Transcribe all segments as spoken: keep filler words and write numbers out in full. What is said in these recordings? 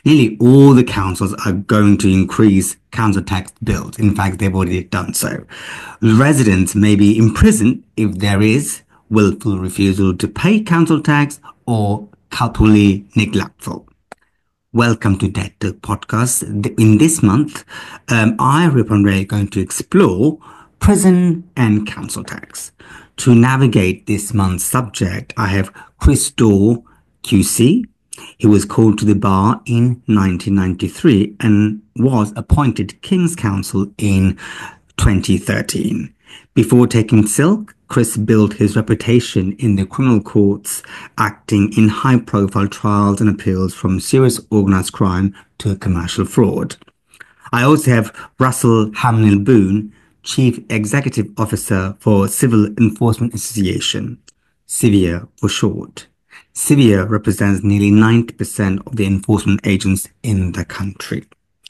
Nearly all the councils are going to increase council tax bills. In fact, they've already done so. Residents may be imprisoned if there is willful refusal to pay council tax or culpably neglectful. Welcome to Debt Talk Podcast. In this month, um, I, Ripon Ray, are going to explore prison and council tax. To navigate this month's subject, I have Chris Daw, Q C. He was called to the bar in nineteen ninety-three and was appointed King's Counsel in twenty thirteen. Before taking Silk, Chris built his reputation in the criminal courts, acting in high-profile trials and appeals from serious organised crime to commercial fraud. I also have Russell Hamnell-Boone, Chief Executive Officer for Civil Enforcement Association, CEVIA for short. CEVIA represents nearly ninety percent of the enforcement agents in the country.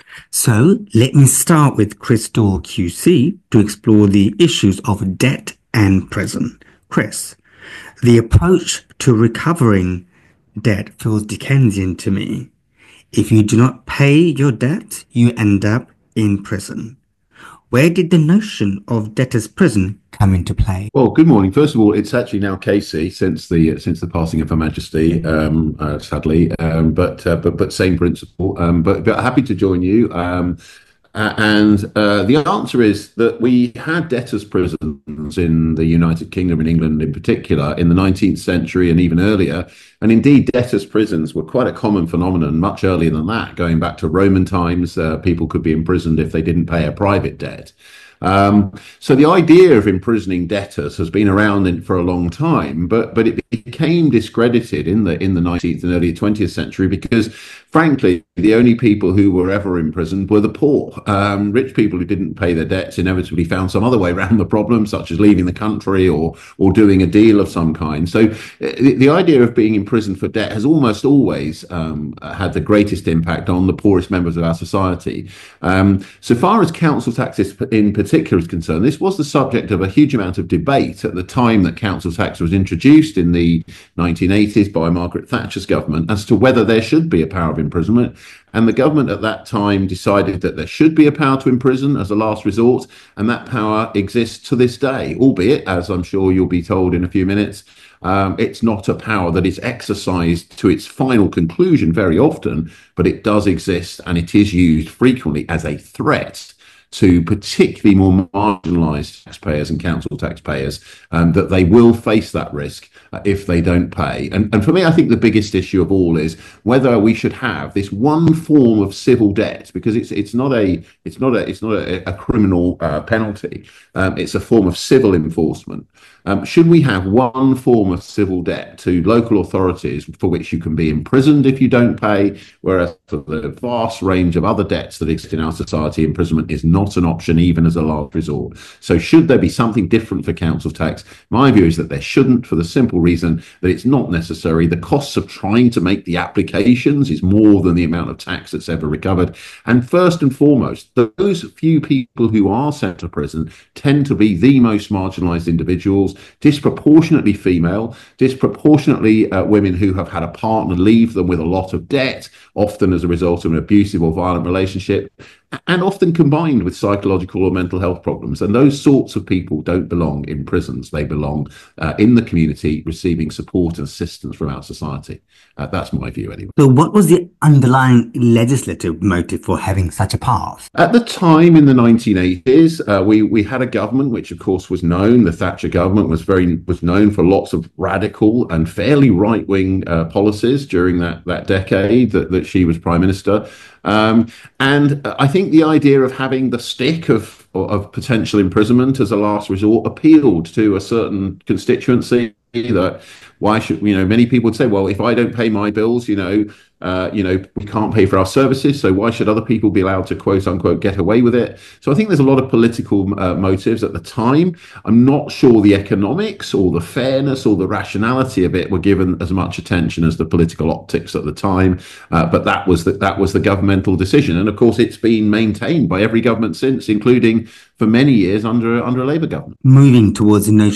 So let me start with Chris Daw, Q C, to explore the issues of debt and prison. Chris, the approach to recovering debt feels Dickensian to me. If you do not pay your debt, you end up in prison. Where did the notion of debtor's prison come into play? Well, good morning. First of all, it's actually now Casey since the since the passing of Her Majesty, um, uh, sadly, um, but uh, but but same principle. Um, but but happy to join you. Um, uh, and uh, the answer is that we had debtors' prisons in the United Kingdom and England in particular in the nineteenth century and even earlier. And indeed, debtors' prisons were quite a common phenomenon much earlier than that. Going back to Roman times, uh, people could be imprisoned if they didn't pay a private debt. Um, so the idea of imprisoning debtors has been around in, for a long time, but but it became discredited in the in the nineteenth and early twentieth century because, frankly, the only people who were ever imprisoned were the poor. Um, rich people who didn't pay their debts inevitably found some other way around the problem, such as leaving the country or or doing a deal of some kind. So the, the idea of being imprisoned for debt has almost always um, had the greatest impact on the poorest members of our society. Um, so far as council tax is in particular is concerned, this was the subject of a huge amount of debate at the time that council tax was introduced in the nineteen eighties by Margaret Thatcher's government as to whether there should be a power of imprisonment. And the government at that time decided that there should be a power to imprison as a last resort, and that power exists to this day, albeit, as I'm sure you'll be told in a few minutes, um, it's not a power that is exercised to its final conclusion very often, but it does exist and it is used frequently as a threat to particularly more marginalised taxpayers and council taxpayers, um, that they will face that risk uh, if they don't pay. And, and for me, I think the biggest issue of all is whether we should have this one form of civil debt, because it's it's not a it's not a it's not a, a criminal uh, penalty. Um, it's a form of civil enforcement. Um, should we have one form of civil debt to local authorities for which you can be imprisoned if you don't pay, whereas for the vast range of other debts that exist in our society, imprisonment is not an option even as a last resort? So should there be something different for council tax? My view is that there shouldn't, for the simple reason that it's not necessary. The costs of trying to make the applications is more than the amount of tax that's ever recovered. And first and foremost, those few people who are sent to prison tend to be the most marginalised individuals, disproportionately female, disproportionately uh, women who have had a partner leave them with a lot of debt, often as a result of an abusive or violent relationship, and often combined with psychological or mental health problems. And those sorts of people don't belong in prisons. They belong uh, in the community, receiving support and assistance from our society. Uh, that's my view anyway. So what was the underlying legislative motive for having such a path? At the time in the nineteen eighties, uh, we, we had a government which, of course, was known. The Thatcher government was very was known for lots of radical and fairly right-wing uh, policies during that, that decade that, that she was Prime Minister. Um, and I think the idea of having the stick of, of potential imprisonment as a last resort appealed to a certain constituency. That why should, you know, many people would say, well, if I don't pay my bills, you know, uh, you know, we can't pay for our services, so why should other people be allowed to, quote unquote, get away with it? So I think there's a lot of political uh, motives at the time. I'm not sure the economics or the fairness or the rationality of it were given as much attention as the political optics at the time, uh, but that was the, that was the governmental decision. And of course, it's been maintained by every government since, including for many years under under a Labour government. Moving towards the notion of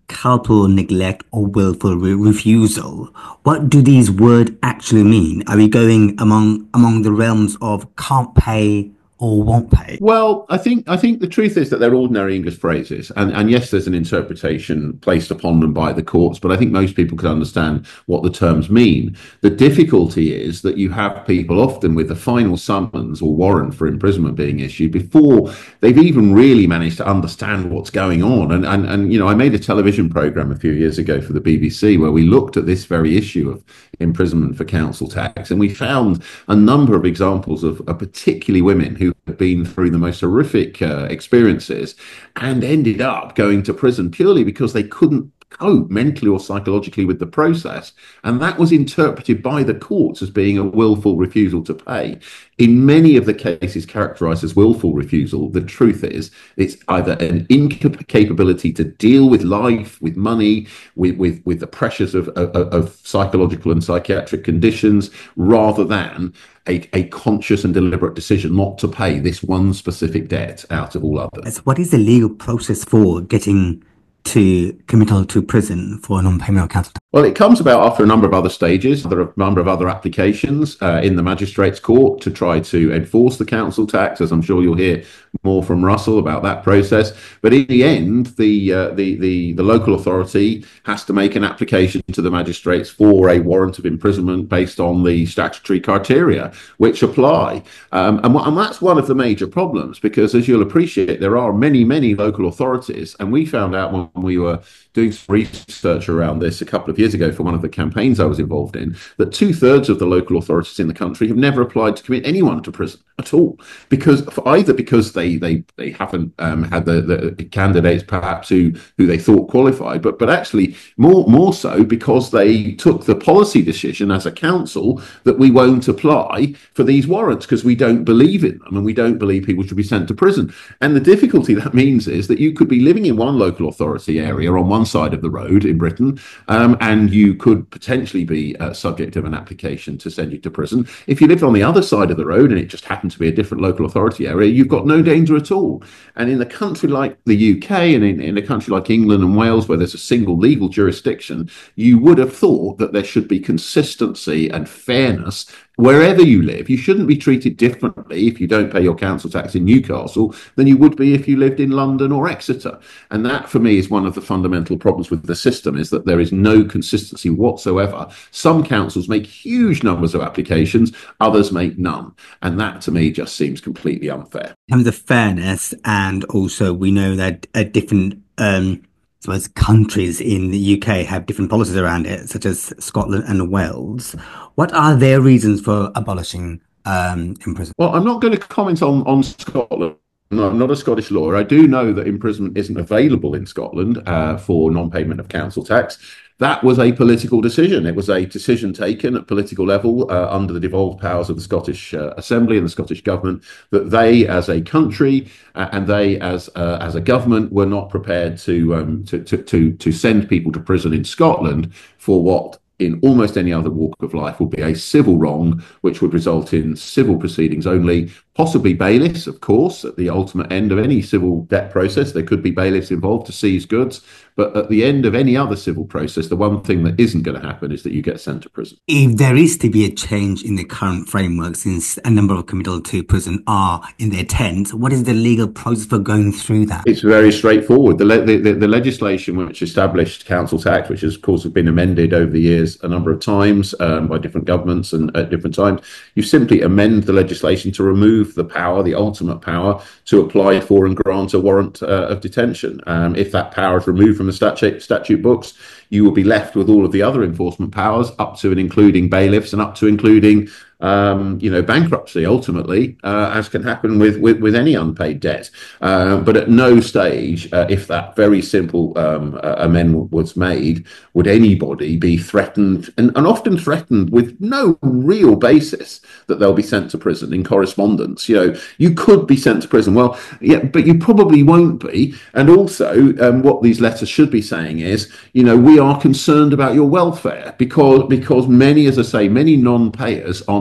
culpable neglect or willful re- refusal. What do these words actually mean? Are we going among among the realms of can't pay or won't pay? Well, I think I think the truth is that they're ordinary English phrases, and and yes, there's an interpretation placed upon them by the courts, but I think most people can understand what the terms mean. The difficulty is that you have people often with the final summons or warrant for imprisonment being issued before they've even really managed to understand what's going on. And and and you know, I made a television program a few years ago for the B B C where we looked at this very issue of imprisonment for council tax, and we found a number of examples of, of particularly women who have been through the most horrific uh, experiences and ended up going to prison purely because they couldn't cope mentally or psychologically with the process. And that was interpreted by the courts as being a willful refusal to pay. In many of the cases characterized as willful refusal, the truth is it's either an incapability to deal with life, with money, with, with, with the pressures of, of, of psychological and psychiatric conditions, rather than A, a conscious and deliberate decision not to pay this one specific debt out of all others. What is the legal process for getting to committal to prison for non-payment of council tax? Well, it comes about after a number of other stages. There are a number of other applications uh, in the magistrates' court to try to enforce the council tax, as I'm sure you'll hear more from Russell about that process. But in the end, the uh, the, the the local authority has to make an application to the magistrates for a warrant of imprisonment based on the statutory criteria which apply. Um, and, and that's one of the major problems, because as you'll appreciate, there are many, many local authorities. And we found out when we were doing some research around this a couple of years ago for one of the campaigns I was involved in, that two thirds of the local authorities in the country have never applied to commit anyone to prison at all, because either because they they they haven't um, had the, the candidates perhaps who who they thought qualified, but but actually more more so because they took the policy decision as a council that we won't apply for these warrants because we don't believe in them and we don't believe people should be sent to prison. And the difficulty that means is that you could be living in one local authority area on one side of the road in Britain, um, and you could potentially be uh, subject of an application to send you to prison. If you lived on the other side of the road and it just happened to be a different local authority area, you've got no danger at all. And in a country like the U K and in, in a country like England and Wales, where there's a single legal jurisdiction, you would have thought that there should be consistency and fairness wherever you live. You shouldn't be treated differently if you don't pay your council tax in Newcastle than you would be if you lived in London or Exeter. And that, for me, is one of the fundamental problems with the system, is that there is no consistency whatsoever. Some councils make huge numbers of applications, others make none. And that, to me, just seems completely unfair. In terms of fairness, and also we know that a different um, I suppose countries in the U K have different policies around it, such as Scotland and Wales. What are their reasons for abolishing um, imprisonment? Well, I'm not going to comment on, on Scotland. No, I'm not a Scottish lawyer. I do know that imprisonment isn't available in Scotland uh, for non-payment of council tax. That was a political decision. It was a decision taken at political level uh, under the devolved powers of the Scottish uh, Assembly and the Scottish Government, that they as a country uh, and they as uh, as a government were not prepared to, um, to, to, to, to send people to prison in Scotland for what in almost any other walk of life would be a civil wrong, which would result in civil proceedings only, possibly bailiffs, of course, at the ultimate end of any civil debt process. There could be bailiffs involved to seize goods. But at the end of any other civil process, the one thing that isn't going to happen is that you get sent to prison. If there is to be a change in the current framework, since a number of committal to prison are in their tents, what is the legal process for going through that? It's very straightforward. The, le- the, the, the legislation which established council tax, which has, of course, has been amended over the years a number of times um, by different governments and at different times, you simply amend the legislation to remove the power, the ultimate power, to apply for and grant a warrant uh, of detention. Um, if that power is removed from the statute, statute books, you will be left with all of the other enforcement powers, up to and including bailiffs and up to including um, you know, bankruptcy, ultimately, uh, as can happen with, with, with any unpaid debt. Uh, but at no stage, uh, if that very simple um, uh, amendment was made, would anybody be threatened, and, and often threatened with no real basis, that they'll be sent to prison in correspondence. You know, you could be sent to prison. Well, yeah, but you probably won't be. And also, um, what these letters should be saying is, you know, we are concerned about your welfare, because because many, as I say, many non-payers are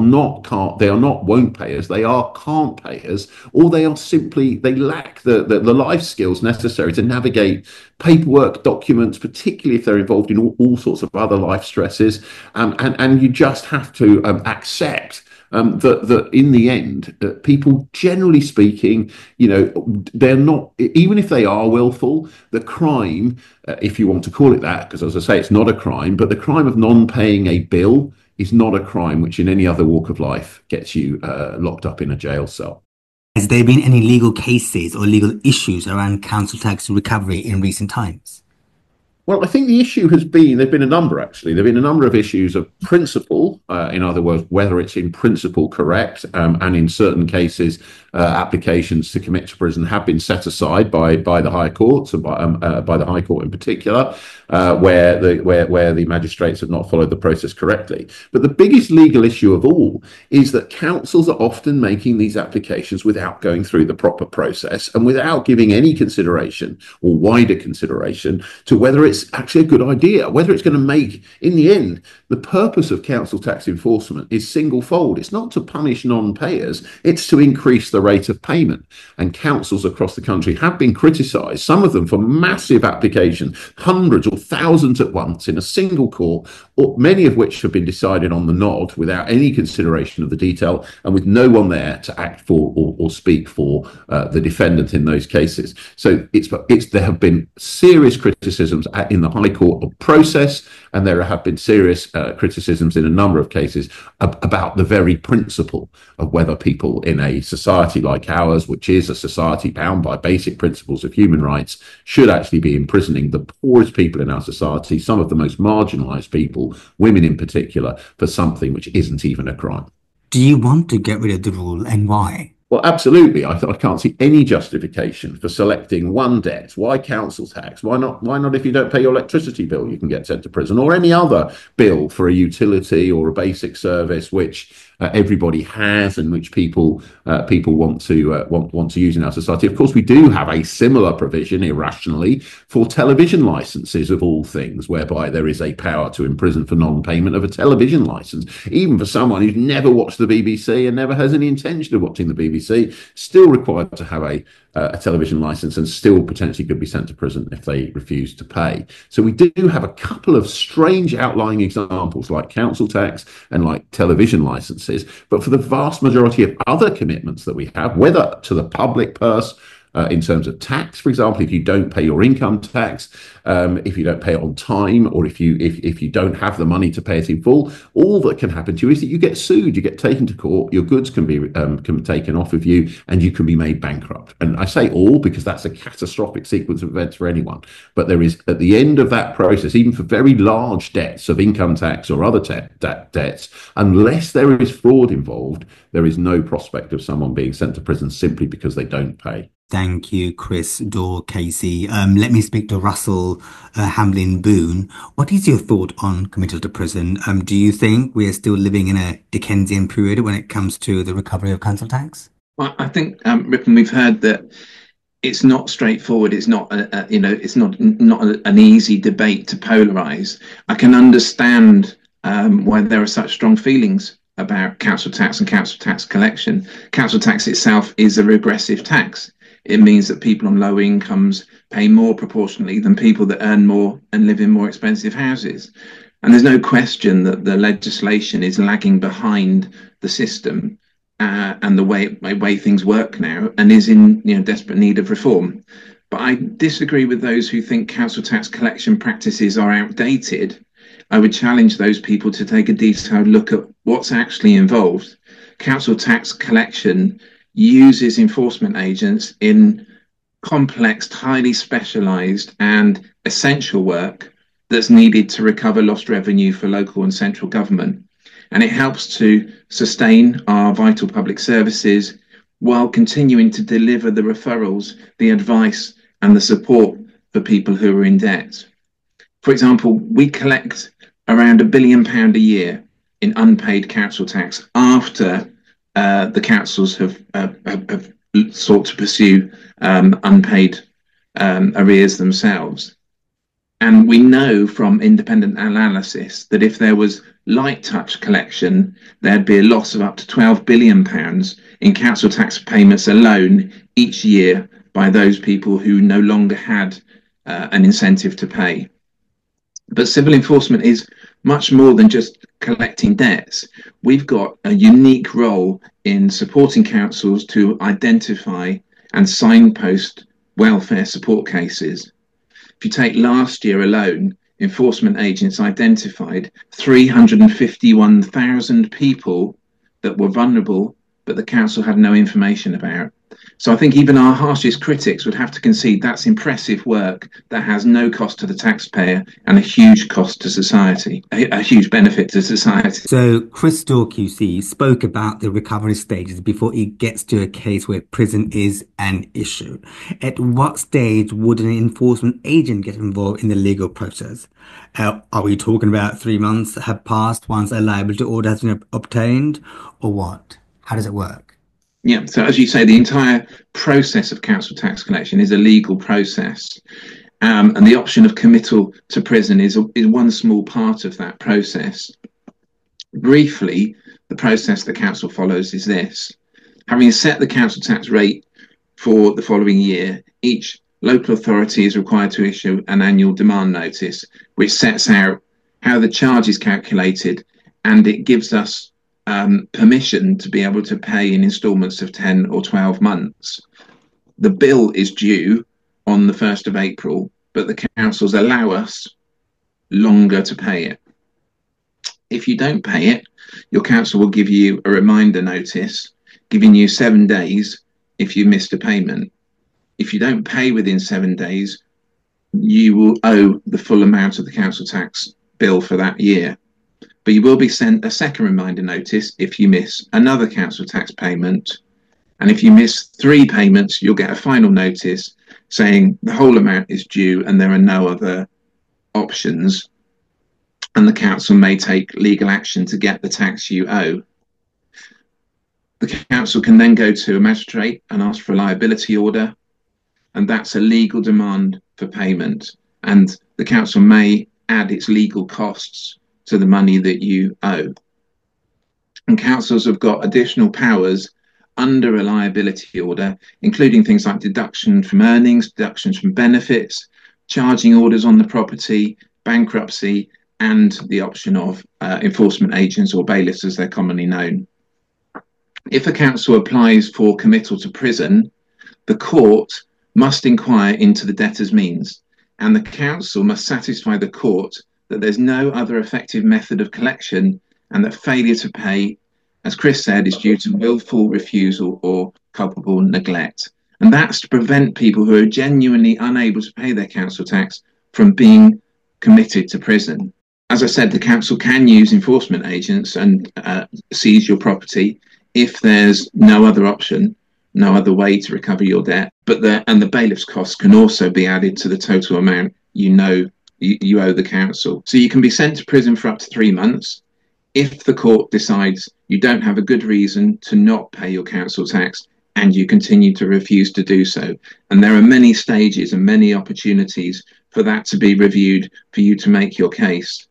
not can't they are not won't payers, they are can't payers, or they are simply they lack the, the, the life skills necessary to navigate paperwork, documents, particularly if they're involved in all, all sorts of other life stresses. Um, and, and you just have to um, accept Um, that, that in the end, uh, people, generally speaking, you know, they're not, even if they are willful, the crime, uh, if you want to call it that, because as I say, it's not a crime, but the crime of non-paying a bill is not a crime which in any other walk of life gets you uh, locked up in a jail cell. Has there been any legal cases or legal issues around council tax recovery in recent times? Well, I think the issue has been, there have been a number actually, there have been a number of issues of principle, uh, in other words, whether it's in principle correct, um, and in certain cases, uh, applications to commit to prison have been set aside by by the High Courts, and by, um, uh, by the High Court in particular, uh, where, the, where, where the magistrates have not followed the process correctly. But the biggest legal issue of all is that councils are often making these applications without going through the proper process and without giving any consideration or wider consideration to whether it's it's actually a good idea, whether it's going to make, in the end, the purpose of council tax enforcement is single-fold. It's not to punish non-payers, it's to increase the rate of payment. And councils across the country have been criticised, some of them for massive applications, hundreds or thousands at once in a single court, or many of which have been decided on the nod without any consideration of the detail and with no one there to act for or, or speak for uh, the defendant in those cases. So it's, it's there have been serious criticisms at in the High Court of process, and there have been serious uh, criticisms in a number of cases ab- about the very principle of whether people in a society like ours, which is a society bound by basic principles of human rights, should actually be imprisoning the poorest people in our society, some of the most marginalised people, women in particular, for something which isn't even a crime. Do you want to get rid of the rule, and why? Well, absolutely. I, I can't see any justification for selecting one debt. Why council tax? Why not? Why not if you don't pay your electricity bill, you can get sent to prison, or any other bill for a utility or a basic service which uh, everybody has and which people uh, people want to uh, want want to use in our society. Of course, we do have a similar provision, irrationally, for television licenses of all things, whereby there is a power to imprison for non-payment of a television license, even for someone who's never watched the B B C and never has any intention of watching the B B C. Still required to have a, uh, a television license, and still potentially could be sent to prison if they refuse to pay. So we do have a couple of strange outlying examples like council tax and like television licenses. But for the vast majority of other commitments that we have, whether to the public purse, Uh, in terms of tax, for example, if you don't pay your income tax, um, if you don't pay it on time, or if you if, if you don't have the money to pay it in full, all that can happen to you is that you get sued, you get taken to court, your goods can be um, can be taken off of you, and you can be made bankrupt. And I say all because that's a catastrophic sequence of events for anyone. But there is, at the end of that process, even for very large debts of income tax or other te- de- debts, unless there is fraud involved, there is no prospect of someone being sent to prison simply because they don't pay. Thank you, Chris Daw Casey. Um, let me speak to Russell uh, Hamlin Boone. What is your thought on committal to prison? Um, do you think we are still living in a Dickensian period when it comes to the recovery of council tax? Well, I think, um, Ripon, we've heard that it's not straightforward. It's not, a, a, you know, it's not not a, an easy debate to polarise. I can understand um, why there are such strong feelings about council tax and council tax collection. Council tax itself is a regressive tax. It means that people on low incomes pay more proportionally than people that earn more and live in more expensive houses. And there's no question that the legislation is lagging behind the system uh, and the way, way things work now, and is in, you know, desperate need of reform. But I disagree with those who think council tax collection practices are outdated. I would challenge those people to take a detailed look at what's actually involved. Council tax collection uses enforcement agents in complex, highly specialised and essential work that's needed to recover lost revenue for local and central government. And it helps to sustain our vital public services while continuing to deliver the referrals, the advice and the support for people who are in debt. For example, we collect around a billion pound a year in unpaid council tax after Uh, the councils have, uh, have, have sought to pursue um, unpaid um, arrears themselves. And we know from independent analysis that if there was light touch collection, there'd be a loss of up to twelve billion pounds in council tax payments alone each year by those people who no longer had uh, an incentive to pay. But civil enforcement is much more than just collecting debts. We've got a unique role in supporting councils to identify and signpost welfare support cases. If you take last year alone, enforcement agents identified three hundred fifty-one thousand people that were vulnerable, but the council had no information about. So I think even our harshest critics would have to concede that's impressive work that has no cost to the taxpayer and a huge cost to society, a, a huge benefit to society. So Chris Storr Q C spoke about the recovery stages before it gets to a case where prison is an issue. At what stage would an enforcement agent get involved in the legal process? Uh, are we talking about three months have passed once a liability order has been obtained, or what? How does it work? Yeah, so as you say, the entire process of council tax collection is a legal process. Um, and the option of committal to prison is, is one small part of that process. Briefly, the process the council follows is this. Having set the council tax rate for the following year, each local authority is required to issue an annual demand notice, which sets out how the charge is calculated, and it gives us Um, permission to be able to pay in instalments of ten or twelve months. The bill is due on the first of April, but the councils allow us longer to pay it. If you don't pay it, your council will give you a reminder notice, giving you seven days if you missed a payment. If you don't pay within seven days, you will owe the full amount of the council tax bill for that year. But you will be sent a second reminder notice if you miss another council tax payment. And if you miss three payments, you'll get a final notice saying the whole amount is due and there are no other options. And the council may take legal action to get the tax you owe. The council can then go to a magistrate and ask for a liability order. And that's a legal demand for payment. And the council may add its legal costs to the money that you owe. And councils have got additional powers under a liability order, including things like deduction from earnings, deductions from benefits, charging orders on the property, bankruptcy, and the option of uh, enforcement agents or bailiffs as they're commonly known. If a council applies for committal to prison, the court must inquire into the debtor's means, and the council must satisfy the court that there's no other effective method of collection and that failure to pay, as Chris said, is due to willful refusal or culpable neglect. And that's to prevent people who are genuinely unable to pay their council tax from being committed to prison. As I said, the council can use enforcement agents and uh, seize your property if there's no other option, no other way to recover your debt. But the, and the bailiff's costs can also be added to the total amount you know You, you owe the council. So you can be sent to prison for up to three months if the court decides you don't have a good reason to not pay your council tax and you continue to refuse to do so. And there are many stages and many opportunities for that to be reviewed for you to make your case.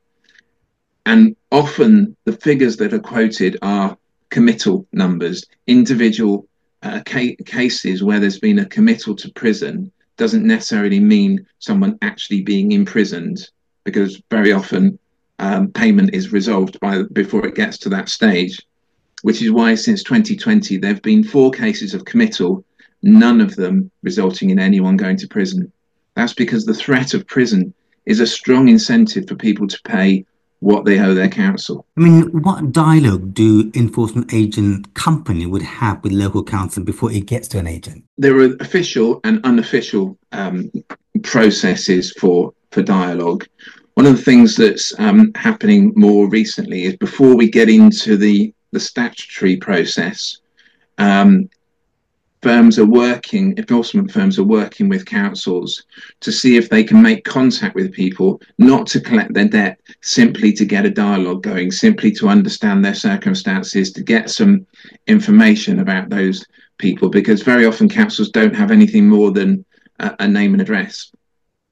And often the figures that are quoted are committal numbers. Individual uh, ca- cases where there's been a committal to prison doesn't necessarily mean someone actually being imprisoned, because very often um, payment is resolved by before it gets to that stage, which is why since twenty twenty there have been four cases of committal, none of them resulting in anyone going to prison. That's because the threat of prison is a strong incentive for people to pay what they owe their council. I mean, what dialogue do enforcement agent company would have with local council before it gets to an agent? There are official and unofficial um, processes for, for dialogue. One of the things that's um, happening more recently is before we get into the, the statutory process, um, firms are working, enforcement firms are working with councils to see if they can make contact with people, not to collect their debt, simply to get a dialogue going, simply to understand their circumstances, to get some information about those people, because very often councils don't have anything more than a, a name and address.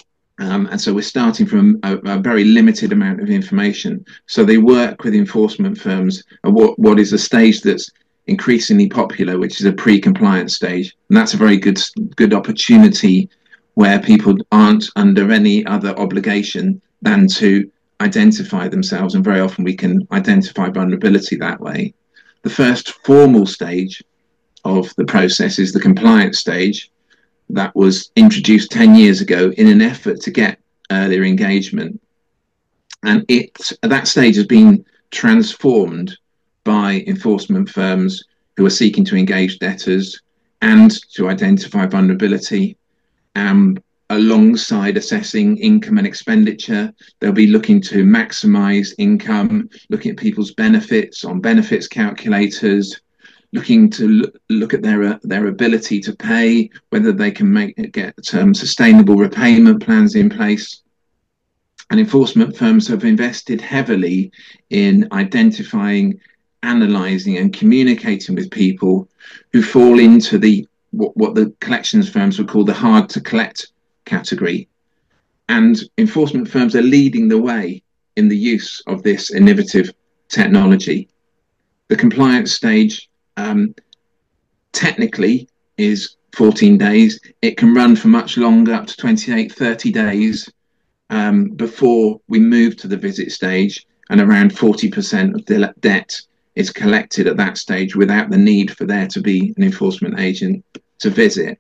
Um, and so we're starting from a, a very limited amount of information. So they work with enforcement firms at what, what is a stage that's increasingly popular, which is a pre-compliance stage. And that's a very good, good opportunity where people aren't under any other obligation than to identify themselves. And very often we can identify vulnerability that way. The first formal stage of the process is the compliance stage. That was introduced ten years ago in an effort to get earlier engagement. And it, at that stage, has been transformed by enforcement firms who are seeking to engage debtors and to identify vulnerability. Um, alongside assessing income and expenditure, they'll be looking to maximize income, looking at people's benefits on benefits calculators, looking to look, look at their uh, their ability to pay, whether they can make get um, sustainable repayment plans in place. And enforcement firms have invested heavily in identifying, analysing, and communicating with people who fall into the what, what the collections firms would call the hard to collect category. And enforcement firms are leading the way in the use of this innovative technology. The compliance stage Um, technically is fourteen days. It can run for much longer, up to twenty-eight, thirty days um, before we move to the visit stage, and around forty percent of the debt is collected at that stage without the need for there to be an enforcement agent to visit.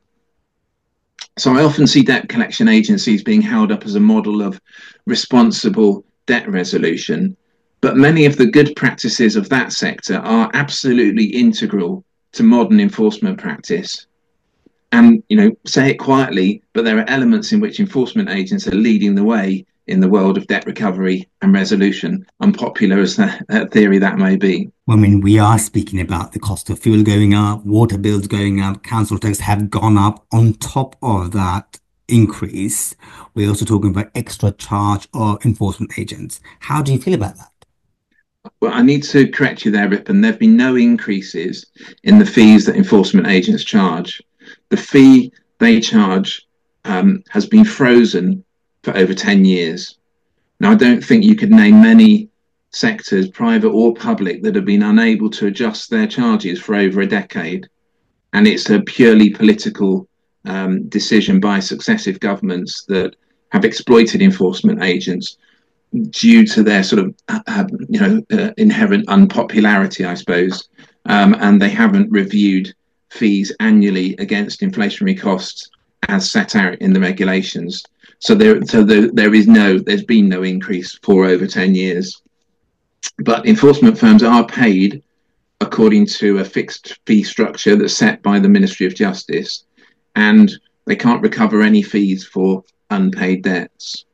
So I often see debt collection agencies being held up as a model of responsible debt resolution. But many of the good practices of that sector are absolutely integral to modern enforcement practice. And, you know, say it quietly, but there are elements in which enforcement agents are leading the way in the world of debt recovery and resolution, unpopular as that, that theory that may be. Well, I mean, we are speaking about the cost of fuel going up, water bills going up, council tax have gone up. On top of that increase, we're also talking about extra charge of enforcement agents. How do you feel about that? Well, I need to correct you there, Ripon. There have been no increases in the fees that enforcement agents charge. The fee they charge um, has been frozen for over ten years. Now, I don't think you could name many sectors, private or public, that have been unable to adjust their charges for over a decade. And it's a purely political um, decision by successive governments that have exploited enforcement agents due to their sort of, uh, you know, uh, inherent unpopularity, I suppose, um, and they haven't reviewed fees annually against inflationary costs as set out in the regulations. So there, so there, there is no, there's been no increase for over ten years. But enforcement firms are paid according to a fixed fee structure that's set by the Ministry of Justice, and they can't recover any fees for unpaid debts.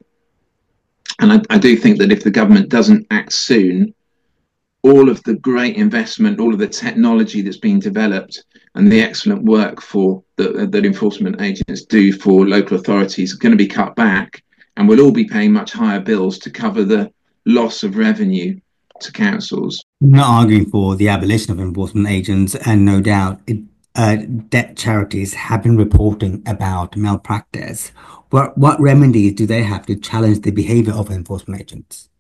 And I, I do think that if the government doesn't act soon, all of the great investment, all of the technology that's been developed and the excellent work for the, that enforcement agents do for local authorities are going to be cut back, and we'll all be paying much higher bills to cover the loss of revenue to councils. I'm not arguing for the abolition of enforcement agents, and no doubt it, uh, debt charities have been reporting about malpractice. What, what remedies do they have to challenge the behavior of enforcement agents?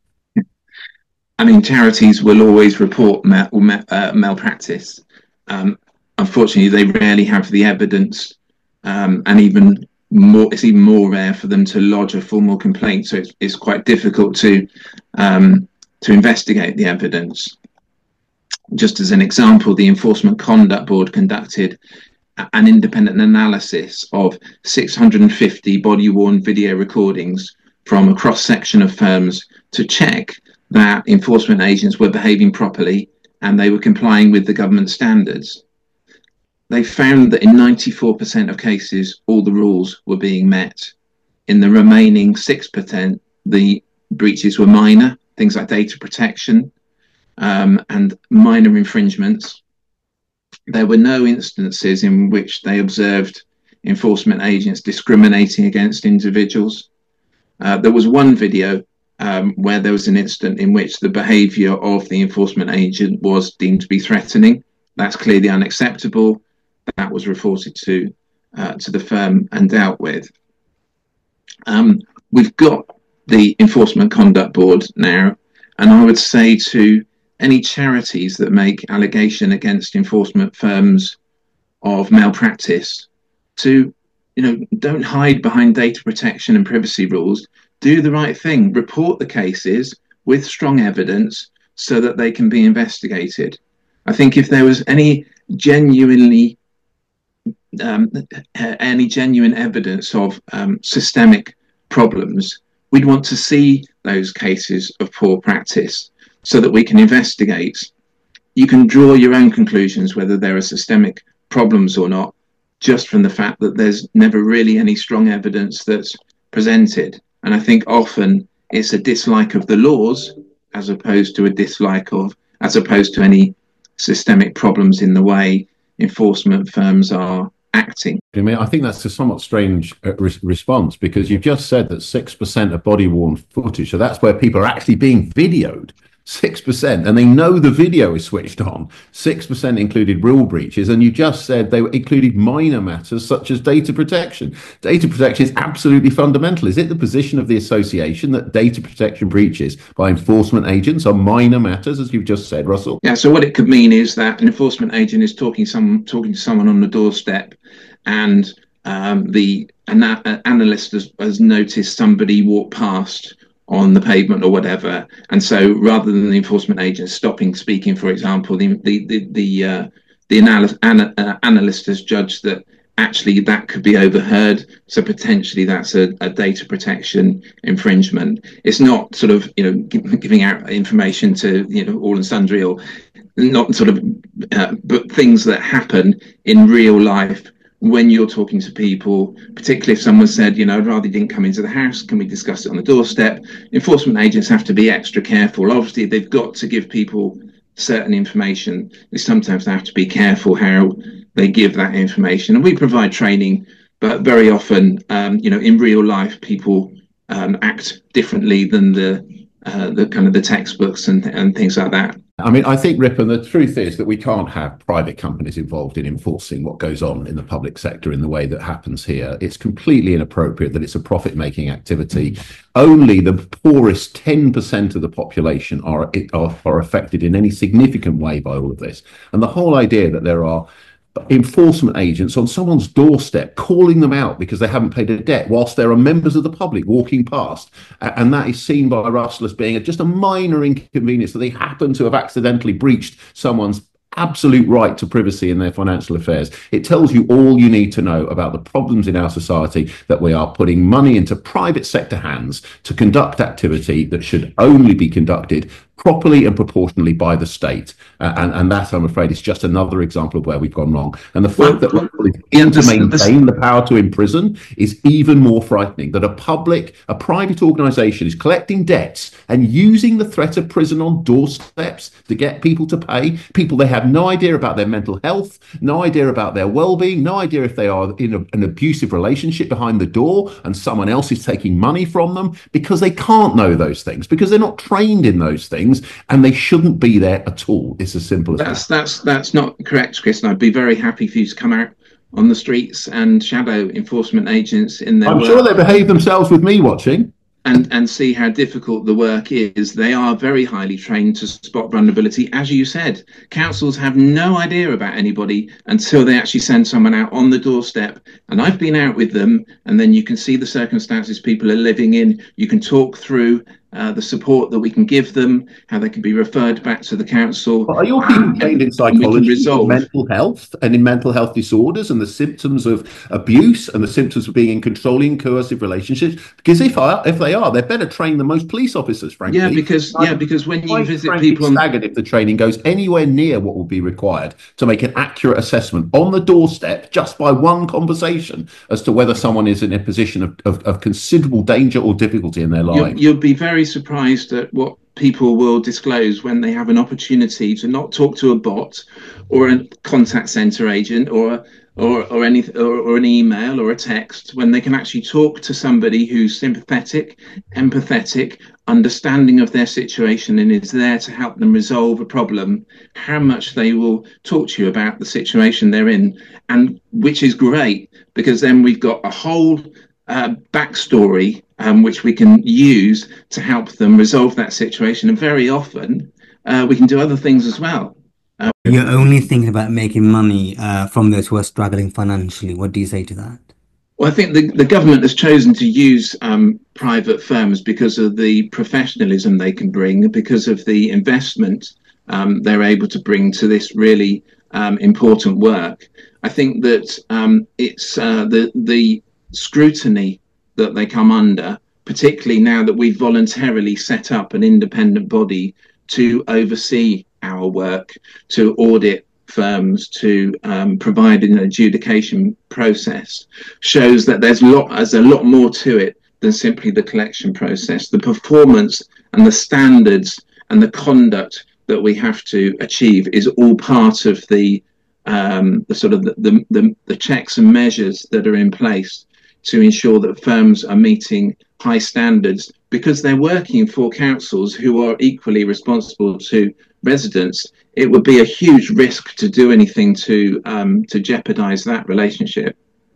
I mean, charities will always report mal, uh, malpractice. Um, unfortunately, they rarely have the evidence, um, and even more, it's even more rare for them to lodge a formal complaint. So it's, it's quite difficult to um, to investigate the evidence. Just as an example, the Enforcement Conduct Board conducted an independent analysis of six hundred fifty body-worn video recordings from a cross-section of firms to check that enforcement agents were behaving properly and they were complying with the government standards. They found that in ninety-four percent of cases, all the rules were being met. In the remaining six percent, the breaches were minor, things like data protection um, and minor infringements. There were no instances in which they observed enforcement agents discriminating against individuals. Uh, there was one video um, where there was an incident in which the behaviour of the enforcement agent was deemed to be threatening. That's clearly unacceptable. That was reported to uh, to the firm and dealt with. Um, we've got the Enforcement Conduct Board now, and I would say to any charities that make allegation against enforcement firms of malpractice to, you know, don't hide behind data protection and privacy rules. Do the right thing. Report the cases with strong evidence so that they can be investigated. I think if there was any genuinely um, any genuine evidence of um, systemic problems, we'd want to see those cases of poor practice so that we can investigate. You can draw your own conclusions whether there are systemic problems or not, just from the fact that there's never really any strong evidence that's presented. And I think often it's a dislike of the laws as opposed to a dislike of, as opposed to any systemic problems in the way enforcement firms are acting. I mean, I think that's a somewhat strange uh, re- response, because you've just said that six percent of body-worn footage, so that's where people are actually being videoed. six percent, and they know the video is switched on. six percent included rule breaches, and you just said they included minor matters such as data protection. Data protection is absolutely fundamental. Is it the position of the association that data protection breaches by enforcement agents are minor matters, as you've just said, Russell? Yeah, so what it could mean is that an enforcement agent is talking some talking to someone on the doorstep, and um, the ana- analyst has, has noticed somebody walk past on the pavement or whatever, and so rather than the enforcement agent stopping speaking, for example, the the the the, uh, the analyst, ana, uh, analyst has judged that actually that could be overheard, so potentially that's a, a data protection infringement. It's not sort of, you know, giving out information to, you know, all and sundry, or not sort of, uh, but things that happen in real life when you're talking to people, particularly if someone said, you know, I'd rather you didn't come into the house, can we discuss it on the doorstep? Enforcement agents have to be extra careful. Obviously, they've got to give people certain information. They sometimes have to be careful how they give that information. And we provide training, but very often, um, you know, in real life, people um, act differently than the uh, the kind of the textbooks and, and things like that. I mean, I think, Ripon, the truth is that we can't have private companies involved in enforcing what goes on in the public sector in the way that happens here. It's completely inappropriate that it's a profit-making activity. Only the poorest ten percent of the population are, are, are affected in any significant way by all of this. And the whole idea that there are enforcement agents on someone's doorstep calling them out because they haven't paid a debt whilst there are members of the public walking past, and that is seen by Russell as being just a minor inconvenience, that they happen to have accidentally breached someone's absolute right to privacy in their financial affairs. It tells you all you need to know about the problems in our society, that we are putting money into private sector hands to conduct activity that should only be conducted properly and proportionally by the state. Uh, and, and that, I'm afraid, is just another example of where we've gone wrong. And the fact that Russell is able to maintain the power to imprison is even more frightening, that a public, a private organisation is collecting debts and using the threat of prison on doorsteps to get people to pay, people they have no idea about their mental health, no idea about their well-being, no idea if they are in a, an abusive relationship behind the door and someone else is taking money from them, because they can't know those things, because they're not trained in those things, and they shouldn't be there at all. It's as simple as that's, that. That's that's not correct, Chris, and I'd be very happy for you to come out on the streets and shadow enforcement agents in their I'm work. sure they behave themselves with me watching. And, and see how difficult the work is. They are very highly trained to spot vulnerability. As you said, councils have no idea about anybody until they actually send someone out on the doorstep. And I've been out with them, and then you can see the circumstances people are living in. You can talk through uh, the support that we can give them, how they can be referred back to the council. But are your people trained in psychology, resolve... mental health, and in mental health disorders, and the symptoms of abuse, and the symptoms of being in controlling, coercive relationships? Because if I, if they are, they're better trained than most police officers, frankly. Yeah, because yeah, because when you visit people, on... staggered if the training goes anywhere near what will be required to make an accurate assessment on the doorstep, just by one conversation, as to whether someone is in a position of, of, of considerable danger or difficulty in their life. You'll, you'll be very surprised at what people will disclose when they have an opportunity to not talk to a bot or a contact center agent or or or any or, or an email or a text, when they can actually talk to somebody who's sympathetic, empathetic, understanding of their situation, and is there to help them resolve a problem. How much they will talk to you about the situation they're in, and which is great, because then we've got a whole uh, backstory um, which we can use to help them resolve that situation. And very often uh, we can do other things as well. Uh, You're only thinking about making money uh, from those who are struggling financially. What do you say to that? Well, I think the, the government has chosen to use um, private firms because of the professionalism they can bring, because of the investment um, they're able to bring to this really um, important work. I think that um, it's uh, the the scrutiny that they come under, particularly now that we've voluntarily set up an independent body to oversee our work, to audit firms, to um, provide an adjudication process, shows that there's a lot, there's a lot more to it than simply the collection process. The performance and the standards and the conduct that we have to achieve is all part of the um, the sort of the, the, the, the checks and measures that are in place to ensure that firms are meeting high standards, because they're working for councils who are equally responsible to residents. It would be a huge risk to do anything to um, to jeopardize that relationship.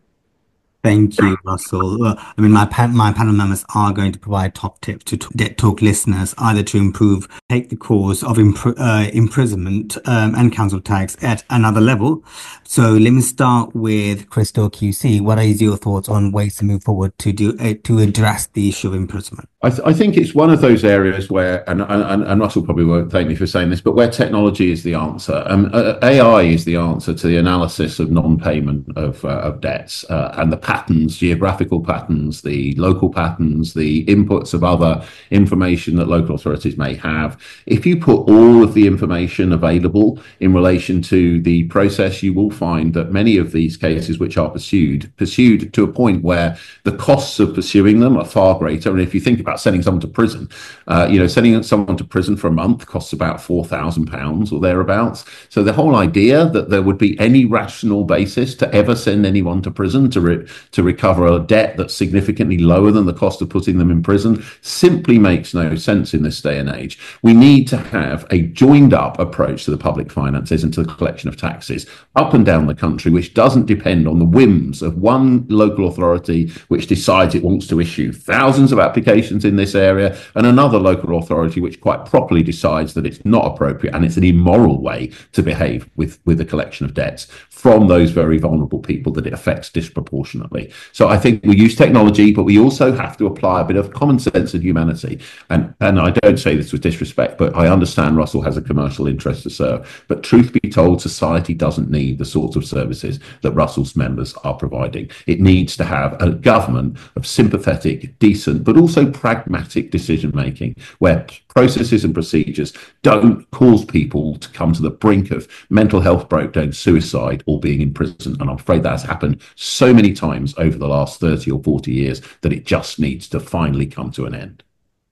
Thank you, Russell. Uh, I mean, my pan my panel members are going to provide top tips to Debt Talk listeners, either to improve, take the cause of impr uh, imprisonment um, and council tax at another level. So let me start with Crystal Q C. What is your thoughts on ways to move forward to do uh, to address the issue of imprisonment? I, th I think it's one of those areas where, and, and, and Russell probably won't thank me for saying this, but where technology is the answer. Um, uh, A I is the answer to the analysis of non-payment of, uh, of debts uh, and the patterns, geographical patterns, the local patterns, the inputs of other information that local authorities may have. If you put all of the information available in relation to the process, you will find that many of these cases which are pursued, pursued to a point where the costs of pursuing them are far greater. And if you think about sending someone to prison, uh, you know, sending someone to prison for a month costs about four thousand pounds or thereabouts. So the whole idea that there would be any rational basis to ever send anyone to prison to, re to recover a debt that's significantly lower than the cost of putting them in prison simply makes no sense in this day and age. We need to have a joined up approach to the public finances and to the collection of taxes up and down the country, which doesn't depend on the whims of one local authority which decides it wants to issue thousands of applications in this area, and another local authority which quite properly decides that it's not appropriate and it's an immoral way to behave with, with the collection of debts from those very vulnerable people that it affects disproportionately. So I think we use technology, but we also have to apply a bit of common sense and humanity. And, and I don't say this with disrespect, but I understand Russell has a commercial interest to serve. But truth be told, society doesn't need the sorts of services that Russell's members are providing. It needs to have a government of sympathetic, decent, but also pragmatic decision making, where processes and procedures don't cause people to come to the brink of mental health breakdown, suicide, or being in prison. And I'm afraid that has happened so many times over the last thirty or forty years that it just needs to finally come to an end.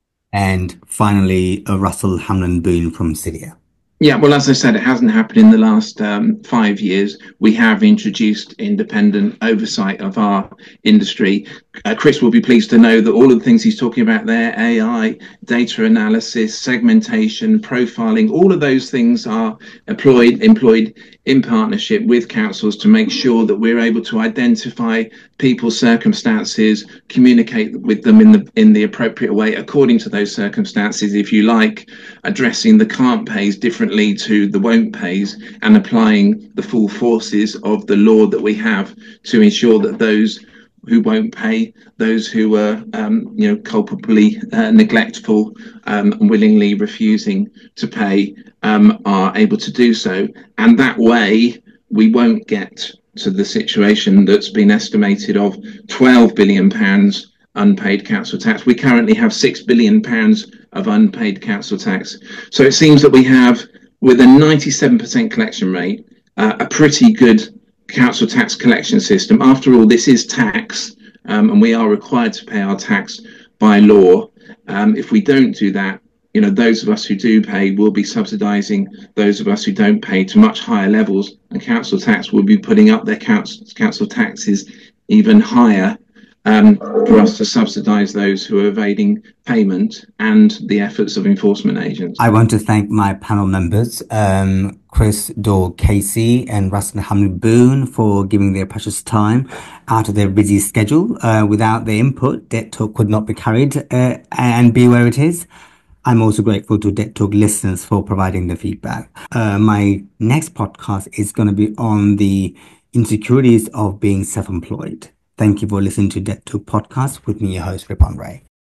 And finally, uh, Russell Hamlin-Boone from CIDIA. Yeah, well, as I said, it hasn't happened in the last um, five years. We have introduced independent oversight of our industry. Uh, Chris will be pleased to know that all of the things he's talking about there, A I, data analysis, segmentation, profiling, all of those things are employed, employed in partnership with councils to make sure that we're able to identify people's circumstances, communicate with them in the in the appropriate way according to those circumstances, if you like, addressing the can't pays differently to the won't pays, and applying the full forces of the law that we have to ensure that those who won't pay, those who are um, you know, culpably uh, neglectful, um, and willingly refusing to pay, um, are able to do so. And that way we won't get to the situation that's been estimated of twelve billion pounds unpaid council tax. We currently have six billion pounds of unpaid council tax. So it seems that we have, with a ninety-seven percent collection rate, uh, a pretty good council tax collection system. After all, this is tax, um, and we are required to pay our tax by law. Um, if we don't do that, you know, those of us who do pay will be subsidising those of us who don't pay to much higher levels, and council tax will be putting up their council, council taxes even higher um, for us to subsidise those who are evading payment and the efforts of enforcement agents. I want to thank my panel members, um, Chris Dore Casey and Russell Hamlin Boone, for giving their precious time out of their busy schedule. Uh, without their input, Debt Talk could not be carried uh, and be where it is. I'm also grateful to Debt Talk listeners for providing the feedback. Uh, my next podcast is going to be on the insecurities of being self-employed. Thank you for listening to Debt Talk podcast with me, your host, Ripon Ray.